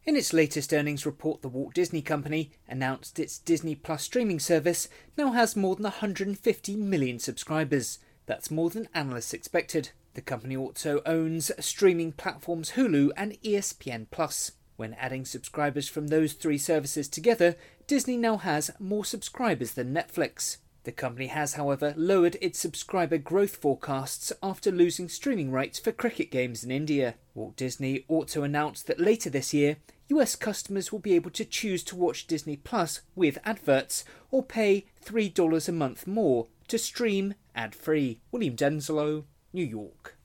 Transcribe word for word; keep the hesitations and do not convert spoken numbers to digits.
In its latest earnings report, the Walt Disney Company announced its Disney Plus streaming service now has more than one hundred fifty million subscribers. That's more than analysts expected. The company also owns streaming platforms Hulu and E S P N plus. When adding subscribers from those three services together, Disney now has more subscribers than Netflix. The company has, however, lowered its subscriber growth forecasts after losing streaming rights for cricket games in India. Walt Disney also announced that later this year, U S customers will be able to choose to watch Disney Plus with adverts or pay three dollars a month more to stream ad-free. William Denslow, New York.